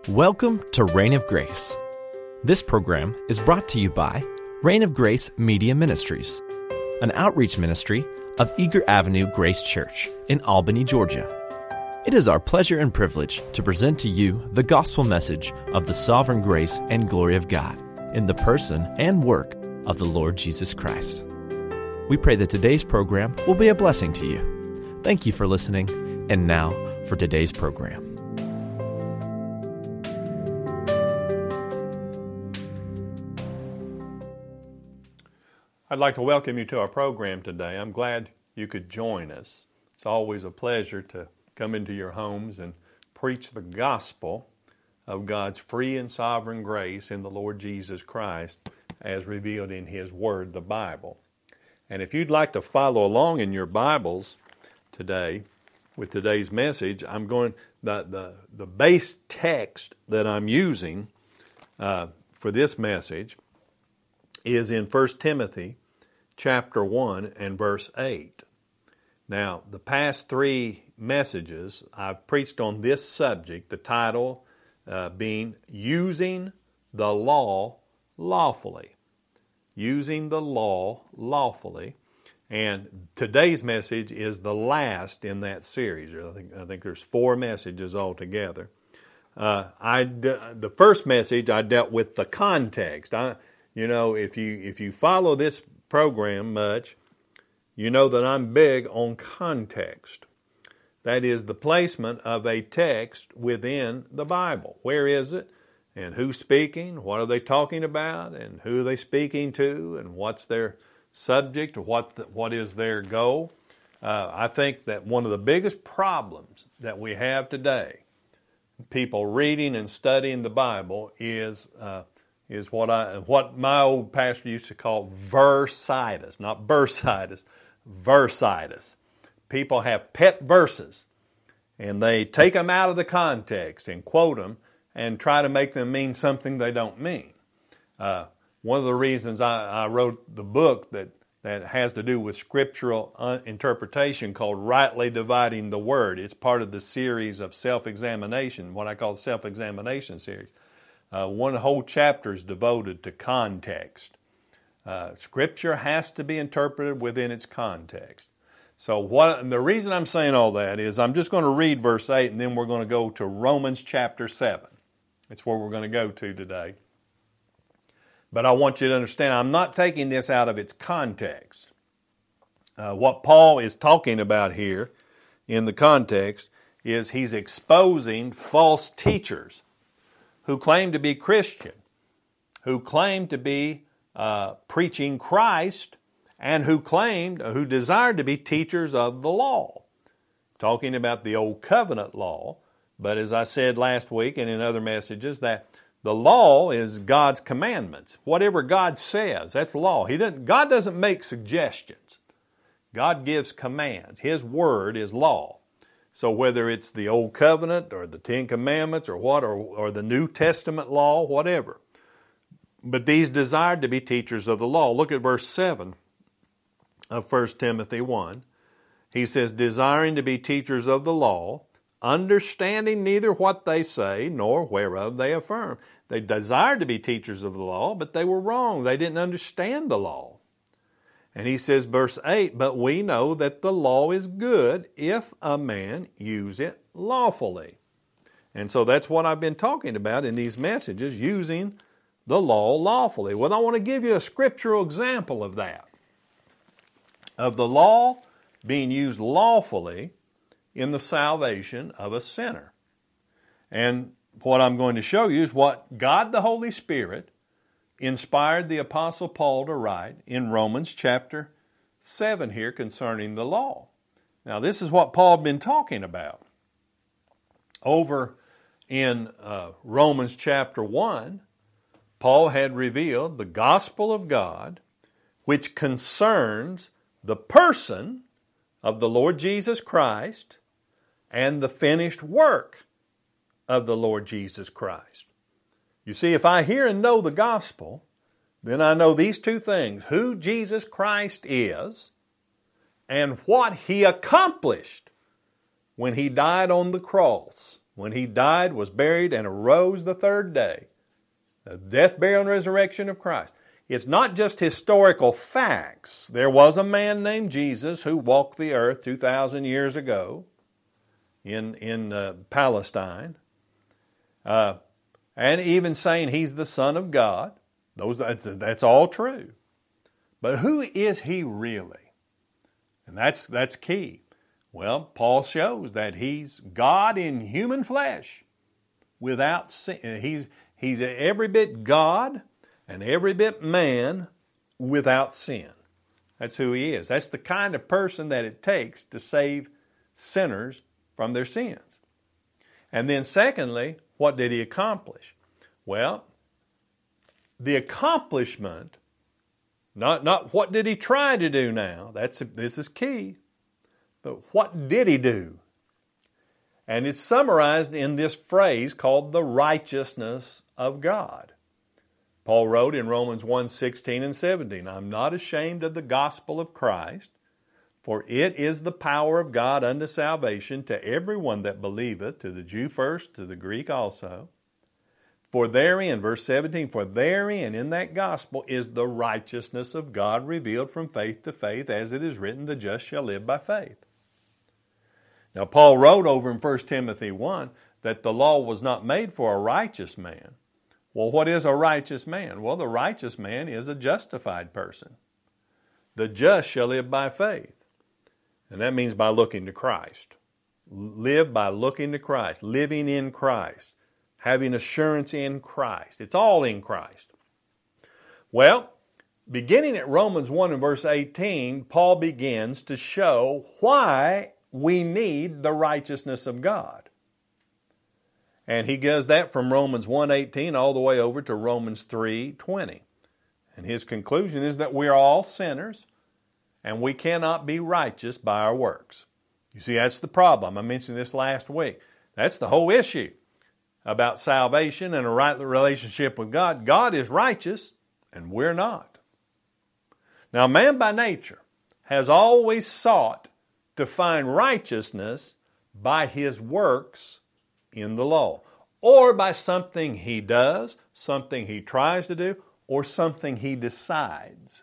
Welcome to Reign of Grace. This program is brought to you by Reign of Grace Media Ministries, an outreach ministry of Eager Avenue Grace Church in Albany, Georgia. It is our pleasure and privilege to present to you the gospel message of the sovereign grace and glory of God in the person and work of the Lord Jesus Christ. We pray that today's program will be a blessing to you. Thank you for listening, and now for today's program. I'd like to welcome you to our program today. I'm glad you could join us. It's always a pleasure to come into your homes and preach the gospel of God's free and sovereign grace in the Lord Jesus Christ as revealed in His Word, the Bible. And if you'd like to follow along in your Bibles today with today's message, the base text that I'm using for this message is in 1 Timothy chapter 1 and verse 8. Now, the past three messages I've preached on this subject, the title being Using the Law Lawfully. Using the Law Lawfully. And today's message is the last in that series. I think there's 4 messages altogether. The first message I dealt with the context. If you follow this program much, you know that I'm big on context. That is the placement of a text within the Bible. Where is it? And who's speaking? What are they talking about? And who are they speaking to? And what's their subject? Or what is their goal? I think that one of the biggest problems that we have today, people reading and studying the Bible, is what my old pastor used to call versitis, not bursitis, versitis. People have pet verses, and they take them out of the context and quote them and try to make them mean something they don't mean. One of the reasons I wrote the book that has to do with scriptural interpretation called Rightly Dividing the Word. It's part of the series of self-examination, what I call the self-examination series. One whole chapter is devoted to context. Scripture has to be interpreted within its context. So the reason I'm saying all that is I'm just going to read verse 8 and then we're going to go to Romans chapter 7. It's where we're going to go to today. But I want you to understand I'm not taking this out of its context. What Paul is talking about here in the context is he's exposing false teachers who claim to be Christian, who claim to be preaching Christ, and who desired to be teachers of the law. Talking about the old covenant law, but as I said last week and in other messages, that the law is God's commandments. Whatever God says, that's law. God doesn't make suggestions. God gives commands. His word is law. So whether it's the Old Covenant or the Ten Commandments or the New Testament law, whatever. But these desired to be teachers of the law. Look at verse 7 of 1 Timothy 1. He says, desiring to be teachers of the law, understanding neither what they say nor whereof they affirm. They desired to be teachers of the law, but they were wrong. They didn't understand the law. And he says, verse 8, but we know that the law is good if a man use it lawfully. And so that's what I've been talking about in these messages, using the law lawfully. Well, I want to give you a scriptural example of that, of the law being used lawfully in the salvation of a sinner. And what I'm going to show you is what God the Holy Spirit inspired the Apostle Paul to write in Romans chapter 7 here concerning the law. Now, this is what Paul had been talking about. Over in Romans chapter 1, Paul had revealed the gospel of God, which concerns the person of the Lord Jesus Christ and the finished work of the Lord Jesus Christ. You see, if I hear and know the gospel, then I know these two things: who Jesus Christ is and what He accomplished when He died on the cross when He died, was buried, and arose the third day. The death, burial, and resurrection of Christ. It's not just historical facts. There was a man named Jesus who walked the earth 2,000 years ago in Palestine. And even saying He's the Son of God. That's all true. But who is He really? And that's key. Well, Paul shows that He's God in human flesh without sin. He's every bit God and every bit man without sin. That's who He is. That's the kind of person that it takes to save sinners from their sins. And then secondly, what did He accomplish? Well, the accomplishment, not what did He try to do now. This is key. But what did He do? And it's summarized in this phrase called the righteousness of God. Paul wrote in Romans 1:16 and 17, I'm not ashamed of the gospel of Christ, for it is the power of God unto salvation to everyone that believeth, to the Jew first, to the Greek also. For therein, verse 17, for therein, in that gospel, is the righteousness of God revealed from faith to faith, as it is written, the just shall live by faith. Now, Paul wrote over in 1 Timothy 1 that the law was not made for a righteous man. Well, what is a righteous man? Well, the righteous man is a justified person. The just shall live by faith. And that means by looking to Christ. Live by looking to Christ, living in Christ, having assurance in Christ. It's all in Christ. Well, beginning at Romans 1 and verse 18, Paul begins to show why we need the righteousness of God. And he does that from Romans 1:18 all the way over to Romans 3:20. And his conclusion is that we are all sinners and we cannot be righteous by our works. You see, that's the problem. I mentioned this last week. That's the whole issue about salvation and a right relationship with God. God is righteous and we're not. Now, man by nature has always sought to find righteousness by his works in the law, or by something he does, something he tries to do, or something he decides.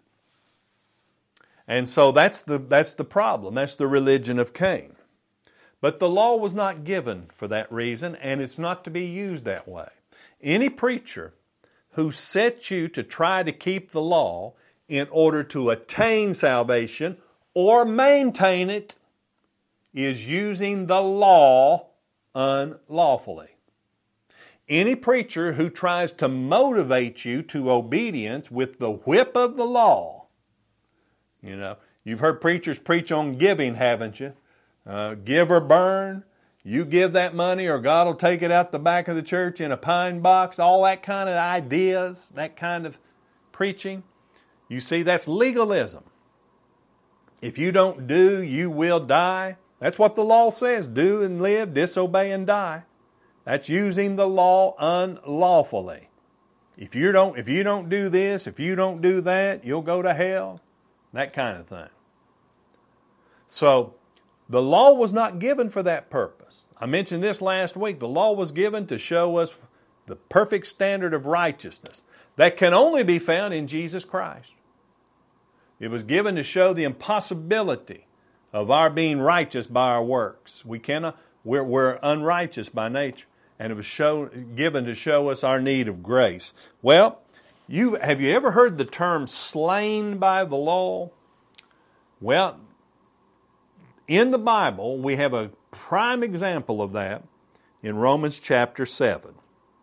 And so that's the problem. That's the religion of Cain. But the law was not given for that reason, and it's not to be used that way. Any preacher who sets you to try to keep the law in order to attain salvation or maintain it is using the law unlawfully. Any preacher who tries to motivate you to obedience with the whip of the law, you've heard preachers preach on giving, haven't you? Give or burn. You give that money or God will take it out the back of the church in a pine box. All that kind of ideas, that kind of preaching. You see, that's legalism. If you don't do, you will die. That's what the law says. Do and live, disobey and die. That's using the law unlawfully. If you don't do this, if you don't do that, you'll go to hell. That kind of thing. So, the law was not given for that purpose. I mentioned this last week. The law was given to show us the perfect standard of righteousness that can only be found in Jesus Christ. It was given to show the impossibility of our being righteous by our works. We're unrighteous by nature. And it was given to show us our need of grace. Well, have you ever heard the term slain by the law? Well, in the Bible, we have a prime example of that in Romans chapter 7.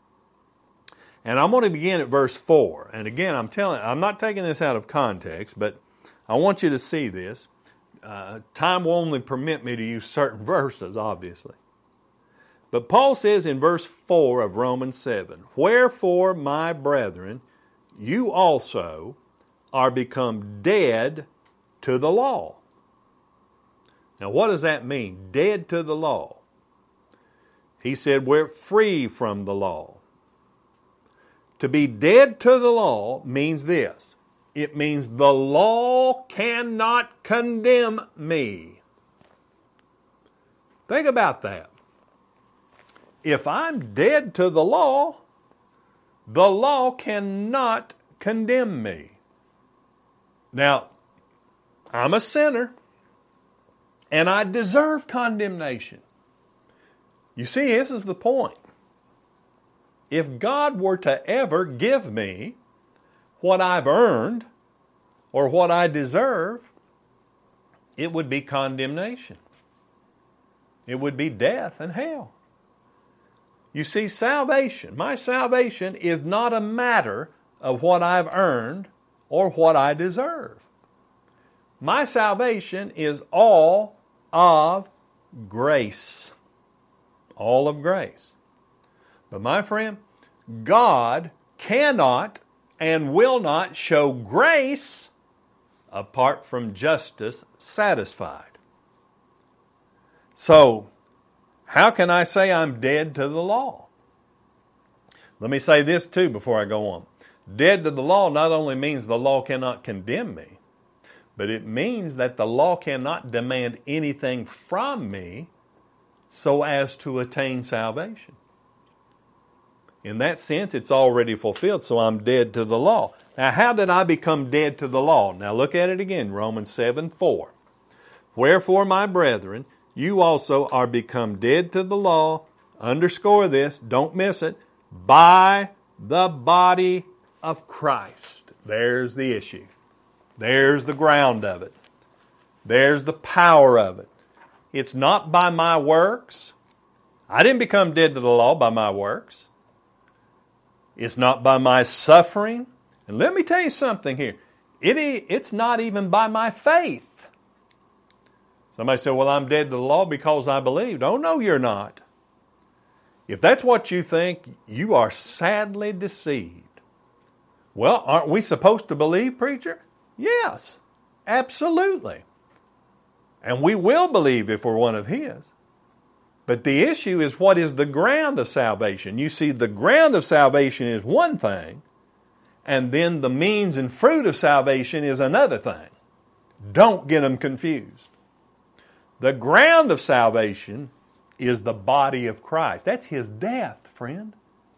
And I'm going to begin at verse 4. And again, I'm not taking this out of context, but I want you to see this. Time will only permit me to use certain verses, obviously. But Paul says in verse 4 of Romans 7, wherefore, my brethren, you also are become dead to the law. Now, what does that mean? Dead to the law. He said we're free from the law. To be dead to the law means this. It means the law cannot condemn me. Think about that. if I'm dead to the law cannot condemn me. Now, I'm a sinner, and I deserve condemnation. You see, this is the point. If God were to ever give me what I've earned or what I deserve, it would be condemnation. It would be death and hell. You see, salvation, my salvation is not a matter of what I've earned or what I deserve. My salvation is all of grace. All of grace. But my friend, God cannot and will not show grace apart from justice satisfied. So, how can I say I'm dead to the law? Let me say this too before I go on. Dead to the law not only means the law cannot condemn me, but it means that the law cannot demand anything from me so as to attain salvation. In that sense, it's already fulfilled, so I'm dead to the law. Now, how did I become dead to the law? Now, look at it again, Romans 7:4. Wherefore, my brethren, you also are become dead to the law, underscore this, don't miss it, by the body of Christ. There's the issue. There's the ground of it. There's the power of it. It's not by my works. I didn't become dead to the law by my works. It's not by my suffering. And let me tell you something here. It's not even by my faith. Somebody said, well, I'm dead to the law because I believed. Oh, no, you're not. If that's what you think, you are sadly deceived. Well, aren't we supposed to believe, preacher? Yes, absolutely. And we will believe if we're one of His. But the issue is, what is the ground of salvation? You see, the ground of salvation is one thing, and then the means and fruit of salvation is another thing. Don't get them confused. The ground of salvation is the body of Christ. That's His death, friend.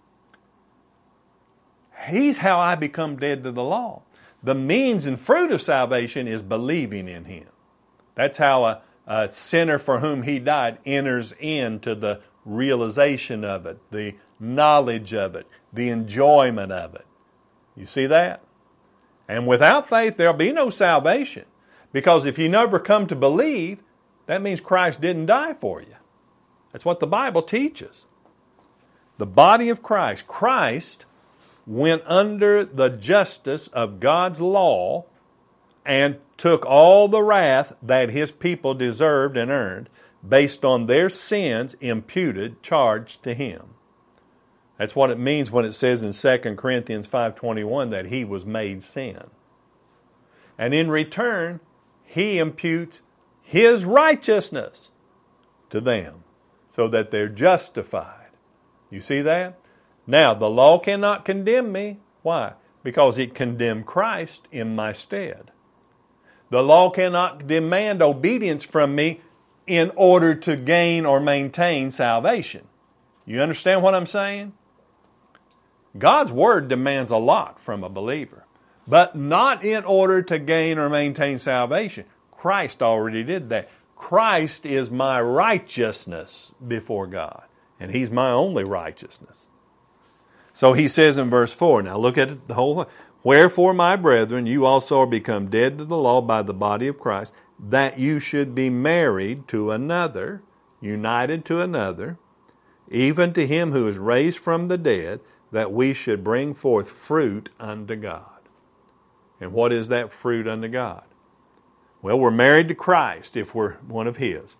He's how I become dead to the law. The means and fruit of salvation is believing in Him. That's how a sinner for whom He died enters into the realization of it, the knowledge of it, the enjoyment of it. You see that? And without faith, there'll be no salvation. Because if you never come to believe, that means Christ didn't die for you. That's what the Bible teaches. The body of Christ. Christ went under the justice of God's law and took all the wrath that His people deserved and earned based on their sins imputed, charged to Him. That's what it means when it says in 2 Corinthians 5:21 that He was made sin. And in return, He imputes His righteousness to them so that they're justified. You see that? Now, the law cannot condemn me. Why? Because it condemned Christ in my stead. The law cannot demand obedience from me in order to gain or maintain salvation. You understand what I'm saying? God's Word demands a lot from a believer, but not in order to gain or maintain salvation. Christ already did that. Christ is my righteousness before God, and He's my only righteousness. So He says in verse 4, now look at it, the whole thing. Wherefore, my brethren, you also are become dead to the law by the body of Christ, that you should be married to another, united to another, even to Him who is raised from the dead, that we should bring forth fruit unto God. And what is that fruit unto God? Well, we're married to Christ if we're one of His.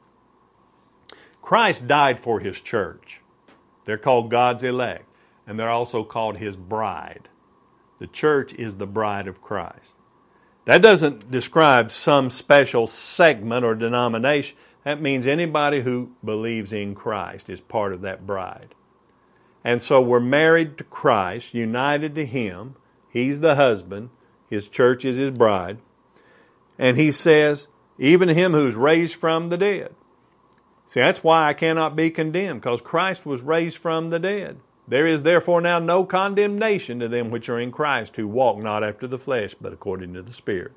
Christ died for His church. They're called God's elect, and they're also called His bride. The church is the bride of Christ. That doesn't describe some special segment or denomination. That means anybody who believes in Christ is part of that bride. And so we're married to Christ, united to Him. He's the husband. His church is His bride. And He says, even Him who's raised from the dead. See, that's why I cannot be condemned, because Christ was raised from the dead. There is therefore now no condemnation to them which are in Christ, who walk not after the flesh, but according to the Spirit.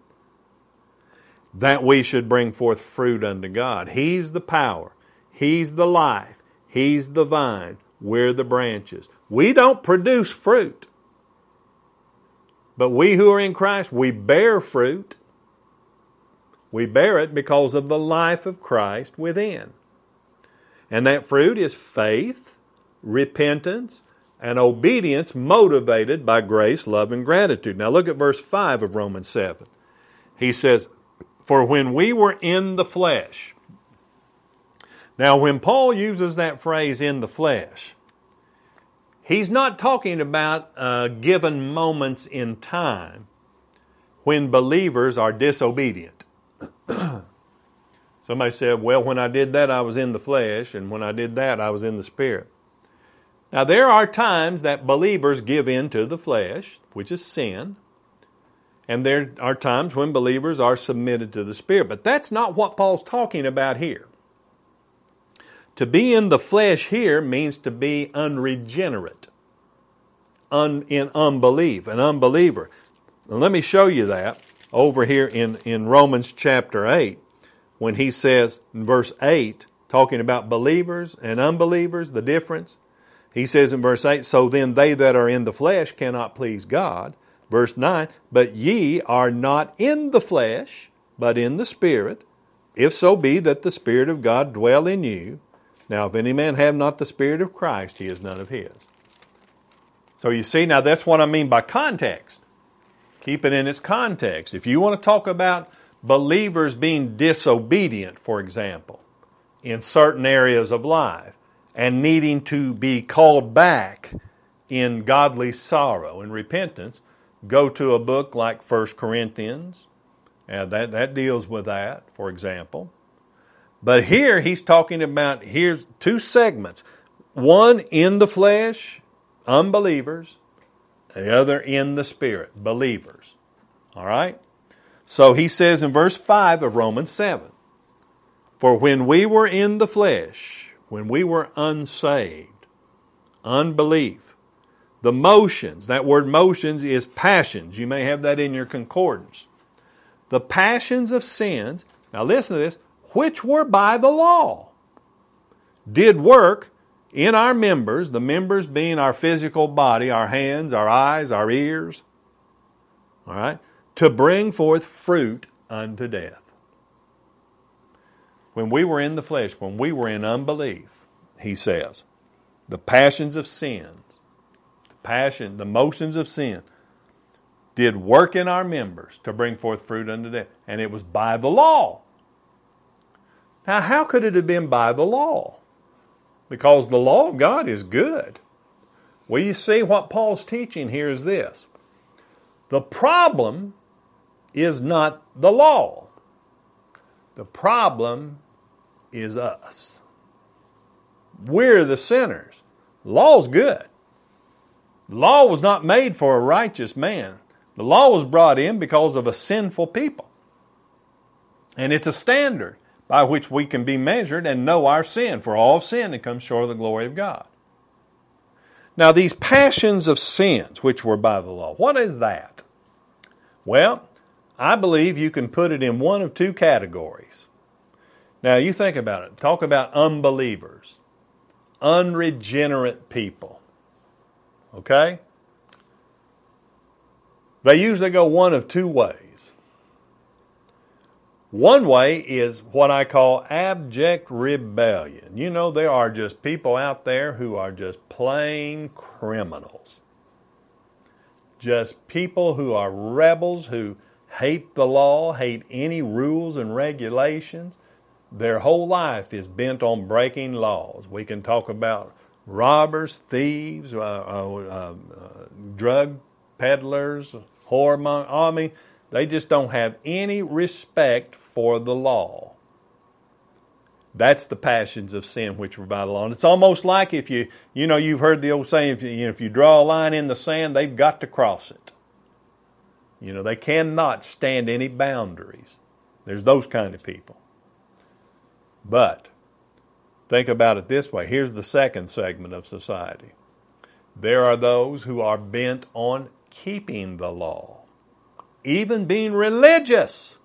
That we should bring forth fruit unto God. He's the power. He's the life. He's the vine. We're the branches. We don't produce fruit. But we who are in Christ, we bear fruit. We bear it because of the life of Christ within. And that fruit is faith, repentance, and obedience motivated by grace, love, and gratitude. Now look at verse 5 of Romans 7. He says, "For when we were in the flesh." Now when Paul uses that phrase, "in the flesh," he's not talking about given moments in time when believers are disobedient. Somebody said, "Well, when I did that, I was in the flesh, and when I did that, I was in the Spirit." Now, there are times that believers give in to the flesh, which is sin, and there are times when believers are submitted to the Spirit. But that's not what Paul's talking about here. To be in the flesh here means to be unregenerate, in unbelief, an unbeliever. Now, let me show you that over here in Romans chapter 8, when he says in verse 8, talking about believers and unbelievers, the difference. He says in verse 8, "So then they that are in the flesh cannot please God." Verse 9, "But ye are not in the flesh, but in the Spirit, if so be that the Spirit of God dwell in you. Now if any man have not the Spirit of Christ, he is none of his." So you see, now that's what I mean by context. Keep it in its context. If you want to talk about believers being disobedient, for example, in certain areas of life, and needing to be called back in godly sorrow and repentance, go to a book like 1 Corinthians. That deals with that, for example. But here he's talking about, here's two segments. One in the flesh, unbelievers. The other in the Spirit, believers. All right? So he says in verse 5 of Romans 7, "For when we were in the flesh," when we were unsaved, unbelief, the motions, that word motions is passions. You may have that in your concordance. The passions of sins, now listen to this, which were by the law, did work in our members, the members being our physical body, our hands, our eyes, our ears, all right, to bring forth fruit unto death. When we were in the flesh, when we were in unbelief, he says, the passions of sin, the motions of sin, did work in our members to bring forth fruit unto death. And it was by the law. Now, how could it have been by the law? Because the law of God is good. Well, you see, what Paul's teaching here is this. The problem is not the law. The problem is us. We're the sinners. The law's good. The law was not made for a righteous man. The law was brought in because of a sinful people. And it's a standard by which we can be measured and know our sin. For all sin and come short of the glory of God. Now these passions of sins which were by the law, what is that? Well, I believe you can put it in one of two categories. Now you think about it. Talk about unbelievers. Unregenerate people. Okay? They usually go one of two ways. One way is what I call abject rebellion. You know, there are just people out there who are just plain criminals. Just people who are rebels, who hate the law, hate any rules and regulations. Their whole life is bent on breaking laws. We can talk about robbers, thieves, drug peddlers, whoremongers. I mean, they just don't have any respect for the law. That's the passions of sin which were by the law. And it's almost like if you've heard the old saying, if you draw a line in the sand, they've got to cross it. They cannot stand any boundaries. There's those kind of people. But Think about it this way. Here's the second segment of society. There are those who are bent on keeping the law, even being religious,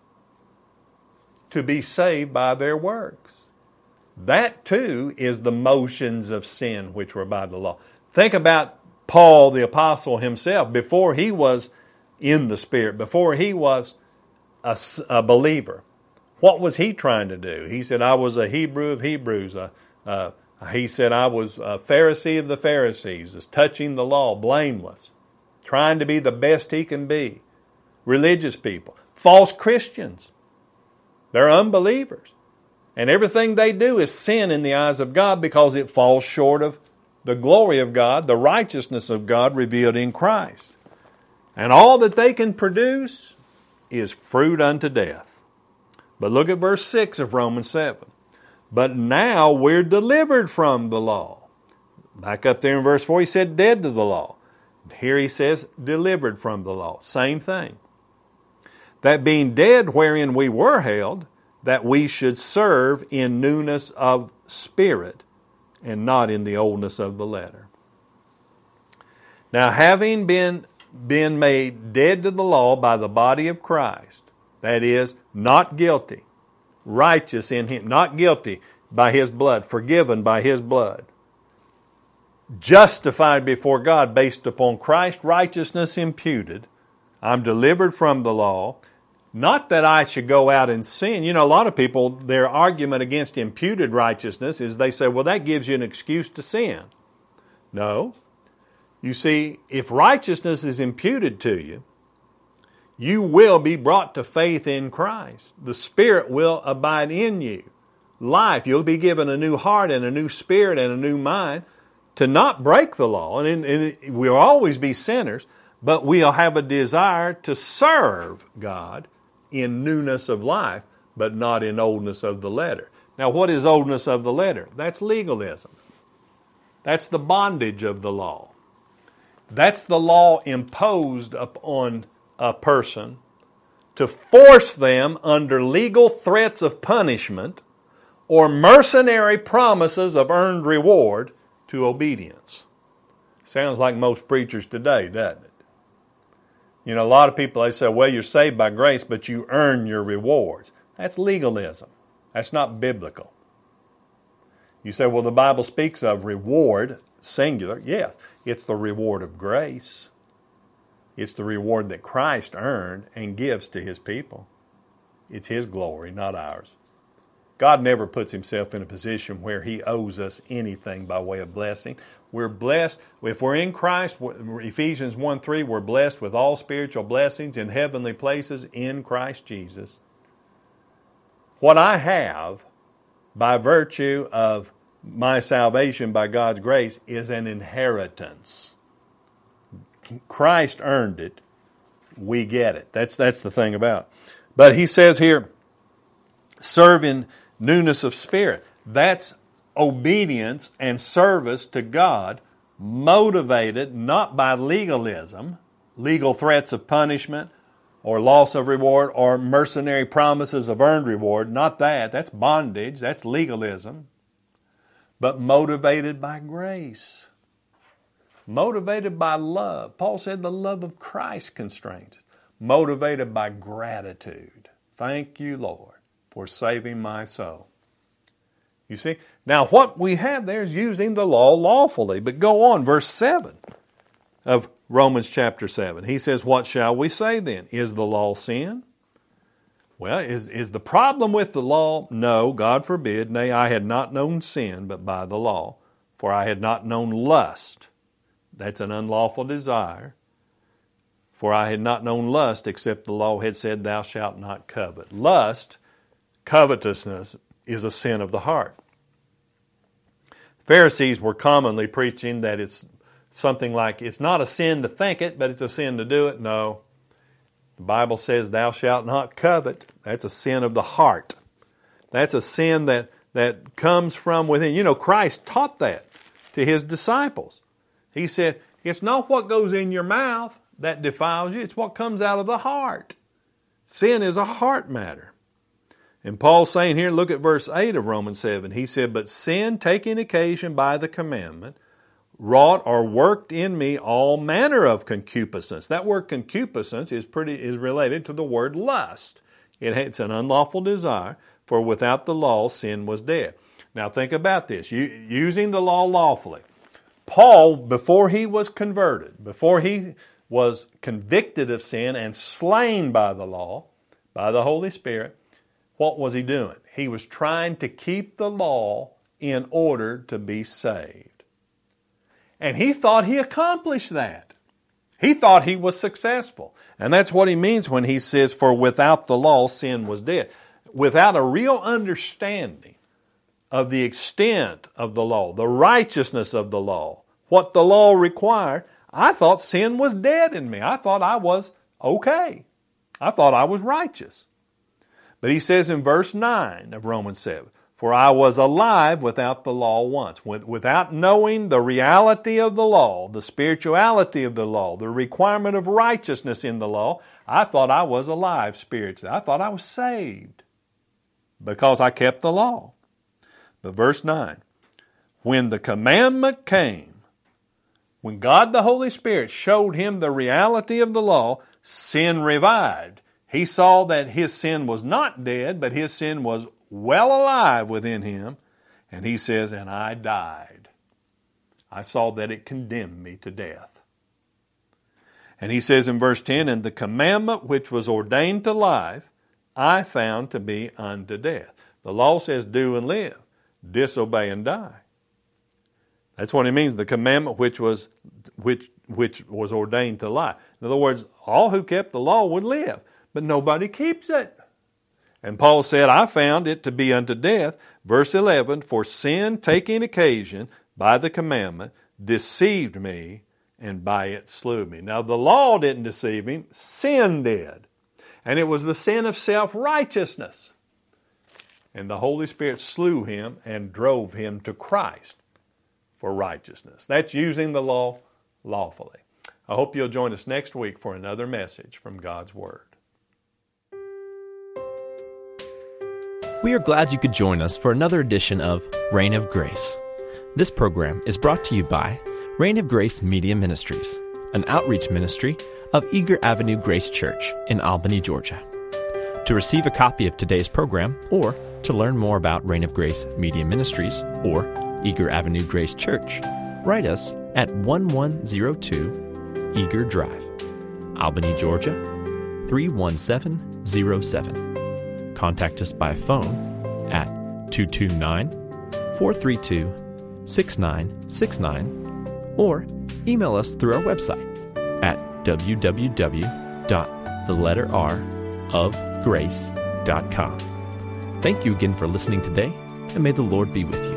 to be saved by their works. That too is the motions of sin which were by the law. Think about Paul the apostle himself before he was in the Spirit, before he was a believer. What was he trying to do? He said, I was a Hebrew of Hebrews. He said, I was a Pharisee of the Pharisees, is touching the law, blameless, trying to be the best he can be. Religious people, false Christians. They're unbelievers. And everything they do is sin in the eyes of God because it falls short of the glory of God, the righteousness of God revealed in Christ. And all that they can produce is fruit unto death. But look at verse 6 of Romans 7. But now we're delivered from the law. Back up there in verse 4, he said dead to the law. Here he says delivered from the law. Same thing. That being dead wherein we were held, that we should serve in newness of spirit and not in the oldness of the letter. Now, having been made dead to the law by the body of Christ, that is, not guilty, righteous in Him, not guilty by His blood, forgiven by His blood, justified before God based upon Christ's righteousness imputed, I'm delivered from the law. Not that I should go out and sin. You know, a lot of people, their argument against imputed righteousness is they say, well, that gives you an excuse to sin. No. You see, if righteousness is imputed to you, you will be brought to faith in Christ. The Spirit will abide in you. Life, you'll be given a new heart and a new spirit and a new mind to not break the law. And we'll always be sinners, but we'll have a desire to serve God in newness of life, but not in oldness of the letter. Now, what is oldness of the letter? That's legalism. That's the bondage of the law. That's the law imposed upon a person to force them under legal threats of punishment or mercenary promises of earned reward to obedience. Sounds like most preachers today, doesn't it? You know, a lot of people, they say, well, you're saved by grace, but you earn your rewards. That's legalism. That's not biblical. You say, well, the Bible speaks of reward, singular. Yes, it's the reward of grace. It's the reward that Christ earned and gives to His people. It's His glory, not ours. God never puts Himself in a position where He owes us anything by way of blessing. We're blessed. If we're in Christ, Ephesians 1:3, we're blessed with all spiritual blessings in heavenly places in Christ Jesus. What I have by virtue of my salvation by God's grace is an inheritance. Christ earned it. We get it. That's the thing about it. But he says here, serve in newness of spirit. That's obedience and service to God, motivated not by legalism, legal threats of punishment or loss of reward or mercenary promises of earned reward. Not that. That's bondage. That's legalism. But motivated by grace. Motivated by love. Paul said the love of Christ constrains it. Motivated by gratitude. Thank you, Lord, for saving my soul. You see? Now what we have there is using the law lawfully. But go on, verse 7 of Romans chapter 7. He says, what shall we say then? Is the law sin? Well, is the problem with the law? No, God forbid. Nay, I had not known sin but by the law, for I had not known lust. That's an unlawful desire. For I had not known lust except the law had said, thou shalt not covet. Lust, covetousness, is a sin of the heart. Pharisees were commonly preaching that it's something like, it's not a sin to think it, but it's a sin to do it. No. The Bible says, thou shalt not covet. That's a sin of the heart. That's a sin that comes from within. You know, Christ taught that to His disciples. He said, it's not what goes in your mouth that defiles you. It's what comes out of the heart. Sin is a heart matter. And Paul's saying here, look at verse 8 of Romans 7. He said, but sin, taking occasion by the commandment, wrought or worked in me all manner of concupiscence. That word concupiscence is related to the word lust. It's an unlawful desire, for without the law, sin was dead. Now think about this, using the law lawfully. Paul, before he was converted, before he was convicted of sin and slain by the law, by the Holy Spirit, what was he doing? He was trying to keep the law in order to be saved. And he thought he accomplished that. He thought he was successful. And that's what he means when he says, for without the law, sin was dead. Without a real understanding of the extent of the law, the righteousness of the law, what the law required, I thought sin was dead in me. I thought I was okay. I thought I was righteous. But he says in verse 9 of Romans 7, for I was alive without the law once. Without knowing the reality of the law, the spirituality of the law, the requirement of righteousness in the law, I thought I was alive spiritually. I thought I was saved because I kept the law. But verse 9, when the commandment came, when God the Holy Spirit showed him the reality of the law, sin revived. He saw that his sin was not dead, but his sin was well alive within him. And he says, and I died. I saw that it condemned me to death. And he says in verse 10, and the commandment which was ordained to life, I found to be unto death. The law says do and live, disobey and die. That's what it means, the commandment which was ordained to life. In other words, all who kept the law would live, but nobody keeps it. And Paul said, I found it to be unto death. Verse 11, for sin taking occasion by the commandment deceived me, and by it slew me. Now the law didn't deceive him, sin did. And it was the sin of self-righteousness. And the Holy Spirit slew him and drove him to Christ for righteousness. That's using the law lawfully. I hope you'll join us next week for another message from God's Word. We are glad you could join us for another edition of Reign of Grace. This program is brought to you by Reign of Grace Media Ministries, an outreach ministry of Eager Avenue Grace Church in Albany, Georgia. To receive a copy of today's program or to learn more about Reign of Grace Media Ministries or Eager Avenue Grace Church, write us at 1102 Eager Drive, Albany, Georgia 31707. Contact us by phone at 229-432-6969 or email us through our website at www.theletterrofgrace.com. Thank you again for listening today, and may the Lord be with you.